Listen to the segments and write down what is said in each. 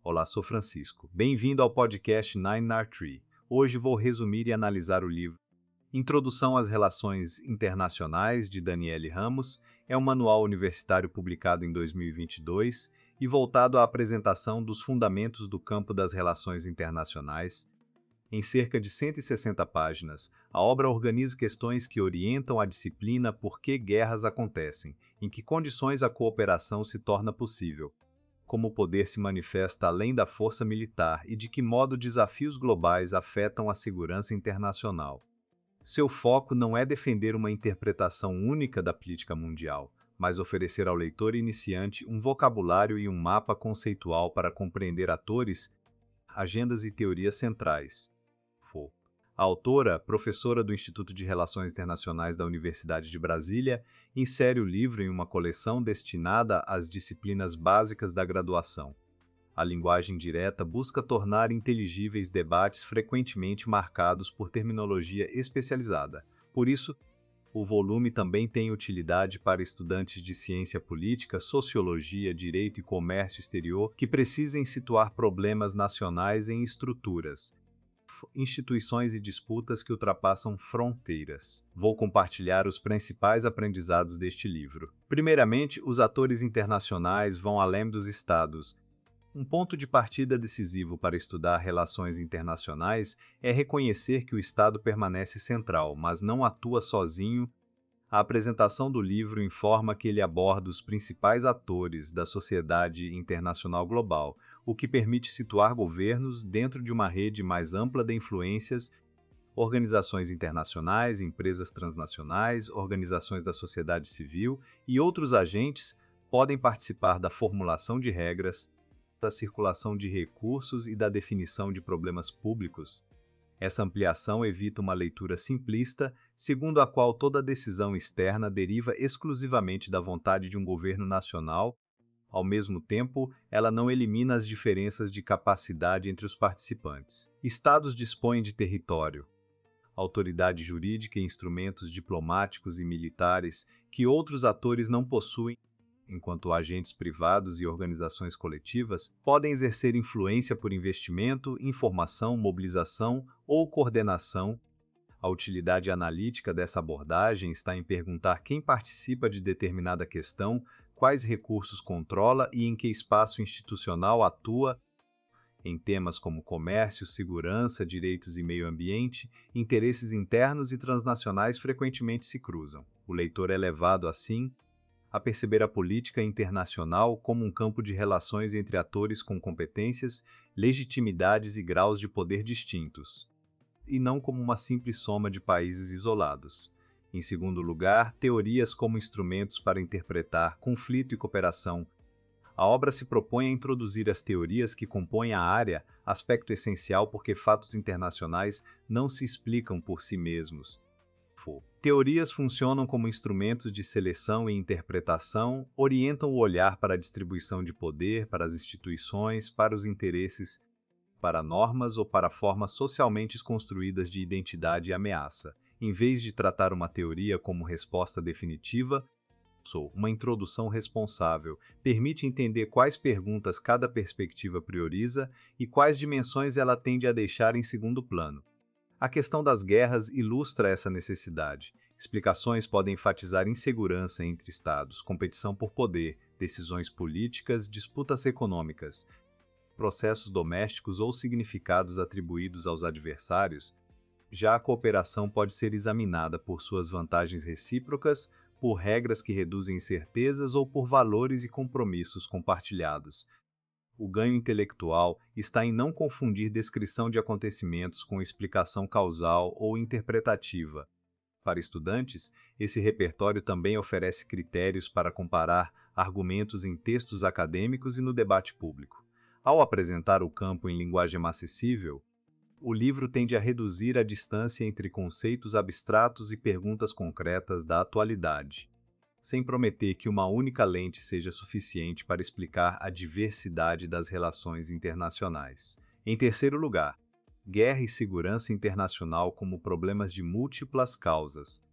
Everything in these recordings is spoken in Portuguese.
Olá, sou Francisco. Bem-vindo ao podcast Nine R Tree. Hoje vou resumir e analisar o livro Introdução às Relações Internacionais, de Daniele Ramos. É um manual universitário publicado em 2022 e voltado à apresentação dos fundamentos do campo das relações internacionais. Em cerca de 160 páginas, a obra organiza questões que orientam a disciplina por que guerras acontecem, em que condições a cooperação se torna possível, como o poder se manifesta além da força militar e de que modo desafios globais afetam a segurança internacional. Seu foco não é defender uma interpretação única da política mundial, mas oferecer ao leitor iniciante um vocabulário e um mapa conceitual para compreender atores, agendas e teorias centrais. A autora, professora do Instituto de Relações Internacionais da Universidade de Brasília, insere o livro em uma coleção destinada às disciplinas básicas da graduação. A linguagem direta busca tornar inteligíveis debates frequentemente marcados por terminologia especializada. Por isso, o volume também tem utilidade para estudantes de ciência política, sociologia, direito e comércio exterior que precisem situar problemas nacionais em estruturas, instituições e disputas que ultrapassam fronteiras. Vou compartilhar os principais aprendizados deste livro. Primeiramente, os atores internacionais vão além dos estados. Um ponto de partida decisivo para estudar relações internacionais é reconhecer que o Estado permanece central, mas não atua sozinho. A apresentação do livro informa que ele aborda os principais atores da sociedade internacional global, o que permite situar governos dentro de uma rede mais ampla de influências, organizações internacionais, empresas transnacionais, organizações da sociedade civil e outros agentes podem participar da formulação de regras, da circulação de recursos e da definição de problemas públicos. Essa ampliação evita uma leitura simplista, segundo a qual toda decisão externa deriva exclusivamente da vontade de um governo nacional. Ao mesmo tempo, ela não elimina as diferenças de capacidade entre os participantes. Estados dispõem de território, autoridade jurídica e instrumentos diplomáticos e militares que outros atores não possuem, enquanto agentes privados e organizações coletivas podem exercer influência por investimento, informação, mobilização ou coordenação. A utilidade analítica dessa abordagem está em perguntar quem participa de determinada questão, quais recursos controla e em que espaço institucional atua. Em temas como comércio, segurança, direitos e meio ambiente, interesses internos e transnacionais frequentemente se cruzam. O leitor é levado, assim, a perceber a política internacional como um campo de relações entre atores com competências, legitimidades e graus de poder distintos, e não como uma simples soma de países isolados. Em segundo lugar, teorias como instrumentos para interpretar conflito e cooperação. A obra se propõe a introduzir as teorias que compõem a área, aspecto essencial porque fatos internacionais não se explicam por si mesmos. Teorias funcionam como instrumentos de seleção e interpretação, orientam o olhar para a distribuição de poder, para as instituições, para os interesses, para normas ou para formas socialmente construídas de identidade e ameaça. Em vez de tratar uma teoria como resposta definitiva, uma introdução responsável permite entender quais perguntas cada perspectiva prioriza e quais dimensões ela tende a deixar em segundo plano. A questão das guerras ilustra essa necessidade. Explicações podem enfatizar insegurança entre estados, competição por poder, decisões políticas, disputas econômicas, processos domésticos ou significados atribuídos aos adversários. Já a cooperação pode ser examinada por suas vantagens recíprocas, por regras que reduzem incertezas ou por valores e compromissos compartilhados. O ganho intelectual está em não confundir descrição de acontecimentos com explicação causal ou interpretativa. Para estudantes, esse repertório também oferece critérios para comparar argumentos em textos acadêmicos e no debate público. Ao apresentar o campo em linguagem mais acessível, o livro tende a reduzir a distância entre conceitos abstratos e perguntas concretas da atualidade, sem prometer que uma única lente seja suficiente para explicar a diversidade das relações internacionais. Em terceiro lugar, guerra e segurança internacional como problemas de múltiplas causas.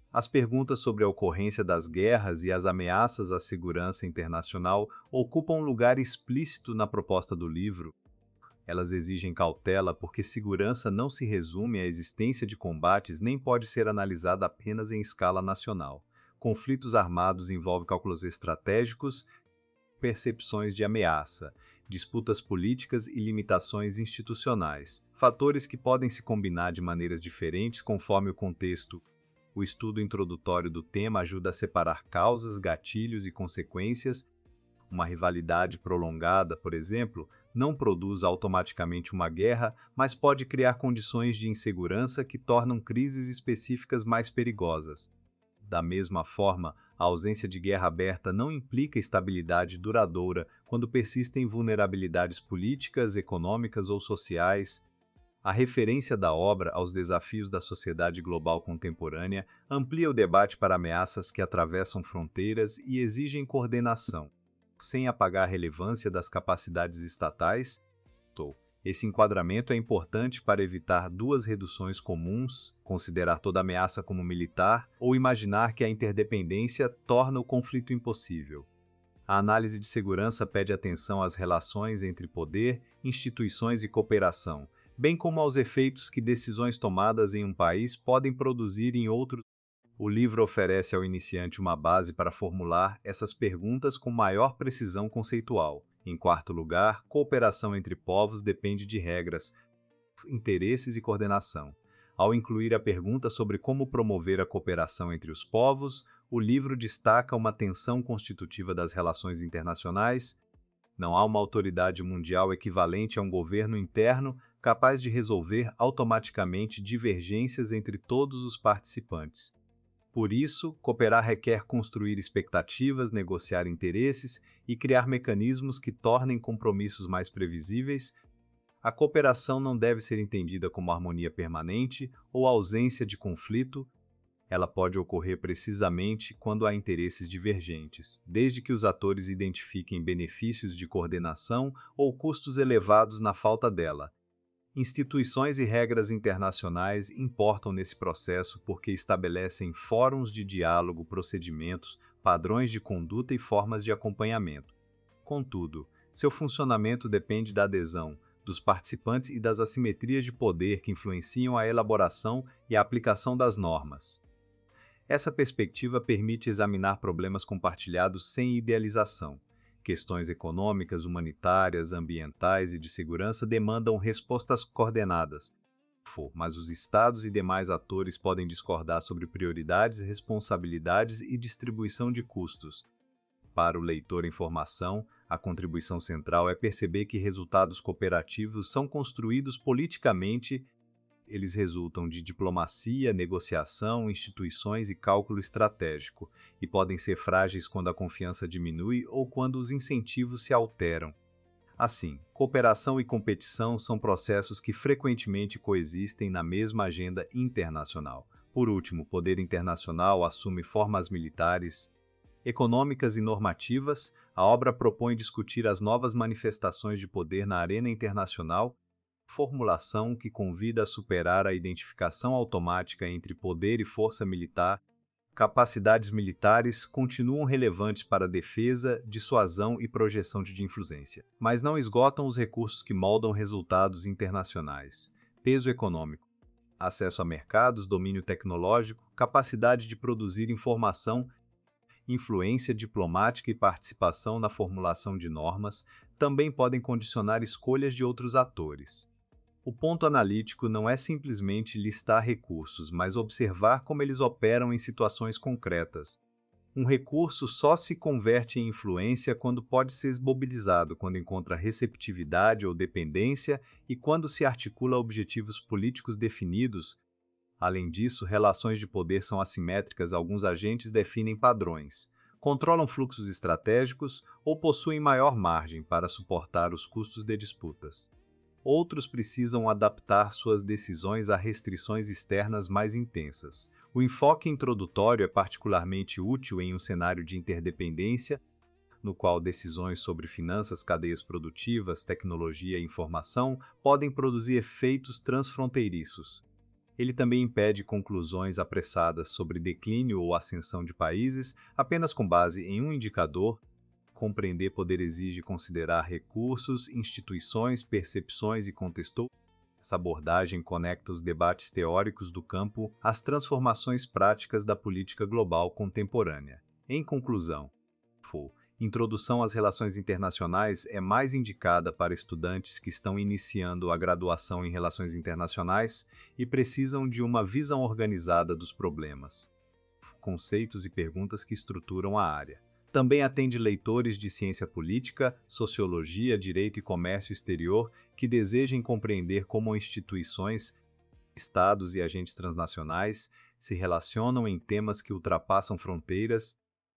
As perguntas sobre a ocorrência das guerras e as ameaças à segurança internacional ocupam um lugar explícito na proposta do livro. Elas exigem cautela porque segurança não se resume à existência de combates nem pode ser analisada apenas em escala nacional. Conflitos armados envolvem cálculos estratégicos, percepções de ameaça, disputas políticas e limitações institucionais, fatores que podem se combinar de maneiras diferentes conforme o contexto. O estudo introdutório do tema ajuda a separar causas, gatilhos e consequências. Uma rivalidade prolongada, por exemplo, não produz automaticamente uma guerra, mas pode criar condições de insegurança que tornam crises específicas mais perigosas. Da mesma forma, a ausência de guerra aberta não implica estabilidade duradoura quando persistem vulnerabilidades políticas, econômicas ou sociais. A referência da obra aos desafios da sociedade global contemporânea amplia o debate para ameaças que atravessam fronteiras e exigem coordenação, sem apagar a relevância das capacidades estatais. Esse enquadramento é importante para evitar duas reduções comuns, considerar toda ameaça como militar ou imaginar que a interdependência torna o conflito impossível. A análise de segurança pede atenção às relações entre poder, instituições e cooperação, bem como aos efeitos que decisões tomadas em um país podem produzir em outro. O livro oferece ao iniciante uma base para formular essas perguntas com maior precisão conceitual. Em quarto lugar, cooperação entre povos depende de regras, interesses e coordenação. Ao incluir a pergunta sobre como promover a cooperação entre os povos, o livro destaca uma tensão constitutiva das relações internacionais. Não há uma autoridade mundial equivalente a um governo interno capaz de resolver automaticamente divergências entre todos os participantes. Por isso, cooperar requer construir expectativas, negociar interesses e criar mecanismos que tornem compromissos mais previsíveis. A cooperação não deve ser entendida como harmonia permanente ou ausência de conflito. Ela pode ocorrer precisamente quando há interesses divergentes, desde que os atores identifiquem benefícios de coordenação ou custos elevados na falta dela. Instituições e regras internacionais importam nesse processo porque estabelecem fóruns de diálogo, procedimentos, padrões de conduta e formas de acompanhamento. Contudo, seu funcionamento depende da adesão dos participantes e das assimetrias de poder que influenciam a elaboração e a aplicação das normas. Essa perspectiva permite examinar problemas compartilhados sem idealização. Questões econômicas, humanitárias, ambientais e de segurança demandam respostas coordenadas. Mas os estados e demais atores podem discordar sobre prioridades, responsabilidades e distribuição de custos. Para o leitor em formação, a contribuição central é perceber que resultados cooperativos são construídos politicamente. Eles resultam de diplomacia, negociação, instituições e cálculo estratégico, e podem ser frágeis quando a confiança diminui ou quando os incentivos se alteram. Assim, cooperação e competição são processos que frequentemente coexistem na mesma agenda internacional. Por último, o poder internacional assume formas militares, econômicas e normativas. A obra propõe discutir as novas manifestações de poder na arena internacional, formulação que convida a superar a identificação automática entre poder e força militar. Capacidades militares continuam relevantes para defesa, dissuasão e projeção de influência, mas não esgotam os recursos que moldam resultados internacionais. Peso econômico, acesso a mercados, domínio tecnológico, capacidade de produzir informação, influência diplomática e participação na formulação de normas também podem condicionar escolhas de outros atores. O ponto analítico não é simplesmente listar recursos, mas observar como eles operam em situações concretas. Um recurso só se converte em influência quando pode ser mobilizado, quando encontra receptividade ou dependência e quando se articula objetivos políticos definidos. Além disso, relações de poder são assimétricas. Alguns agentes definem padrões, controlam fluxos estratégicos ou possuem maior margem para suportar os custos de disputas. Outros precisam adaptar suas decisões a restrições externas mais intensas. O enfoque introdutório é particularmente útil em um cenário de interdependência, no qual decisões sobre finanças, cadeias produtivas, tecnologia e informação podem produzir efeitos transfronteiriços. Ele também impede conclusões apressadas sobre declínio ou ascensão de países apenas com base em um indicador. Compreender poder exige considerar recursos, instituições, percepções e contexto. Essa abordagem conecta os debates teóricos do campo às transformações práticas da política global contemporânea. Em conclusão, Introdução às Relações Internacionais é mais indicada para estudantes que estão iniciando a graduação em Relações Internacionais e precisam de uma visão organizada dos problemas, conceitos e perguntas que estruturam a área. Também atende leitores de ciência política, sociologia, direito e comércio exterior que desejem compreender como instituições, estados e agentes transnacionais se relacionam em temas que ultrapassam fronteiras.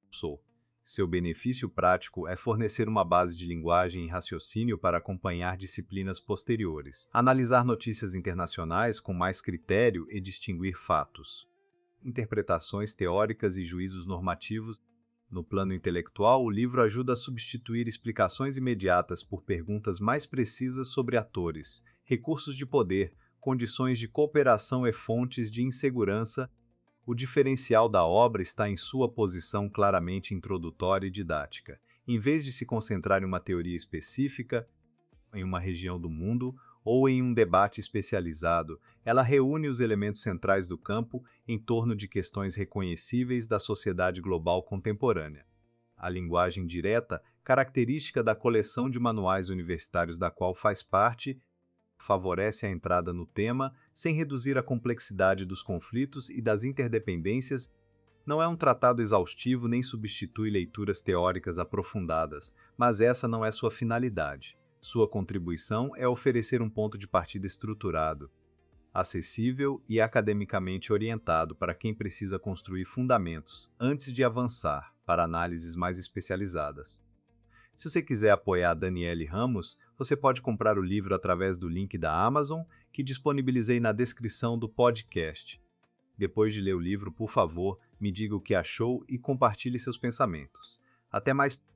Seu benefício prático é fornecer uma base de linguagem e raciocínio para acompanhar disciplinas posteriores, analisar notícias internacionais com mais critério e distinguir fatos, interpretações teóricas e juízos normativos. No plano intelectual, o livro ajuda a substituir explicações imediatas por perguntas mais precisas sobre atores, recursos de poder, condições de cooperação e fontes de insegurança. O diferencial da obra está em sua posição claramente introdutória e didática. Em vez de se concentrar em uma teoria específica, em uma região do mundo ou em um debate especializado, ela reúne os elementos centrais do campo em torno de questões reconhecíveis da sociedade global contemporânea. A linguagem direta, característica da coleção de manuais universitários da qual faz parte, favorece a entrada no tema sem reduzir a complexidade dos conflitos e das interdependências. Não é um tratado exaustivo nem substitui leituras teóricas aprofundadas, mas essa não é sua finalidade. Sua contribuição é oferecer um ponto de partida estruturado, acessível e academicamente orientado para quem precisa construir fundamentos antes de avançar para análises mais especializadas. Se você quiser apoiar a Daniele Ramos, você pode comprar o livro através do link da Amazon, que disponibilizei na descrição do podcast. Depois de ler o livro, por favor, me diga o que achou e compartilhe seus pensamentos. Até mais!